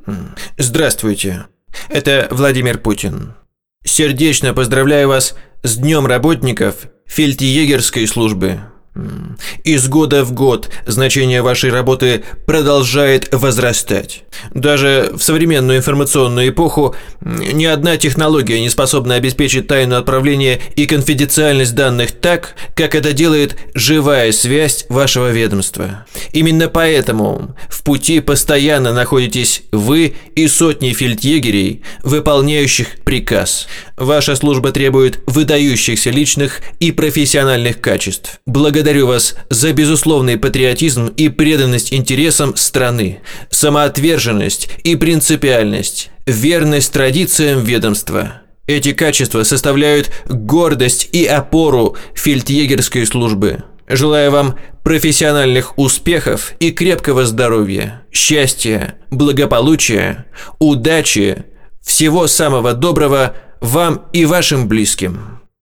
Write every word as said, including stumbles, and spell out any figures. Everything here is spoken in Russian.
Здравствуйте, это Владимир Путин. Сердечно поздравляю вас с Днем работников фельдъегерской службы. Из года в год значение вашей работы продолжает возрастать. Даже в современную информационную эпоху ни одна технология не способна обеспечить тайну отправления и конфиденциальность данных так, как это делает живая связь вашего ведомства. Именно поэтому в пути постоянно находитесь вы и сотни фельдъегерей, выполняющих приказ. Ваша служба требует выдающихся личных и профессиональных качеств. Благодарю вас за безусловный патриотизм и преданность интересам страны, самоотверженность и принципиальность, верность традициям ведомства. Эти качества составляют гордость и опору фельдъегерской службы. Желаю вам профессиональных успехов и крепкого здоровья, счастья, благополучия, удачи, всего самого доброго вам и вашим близким.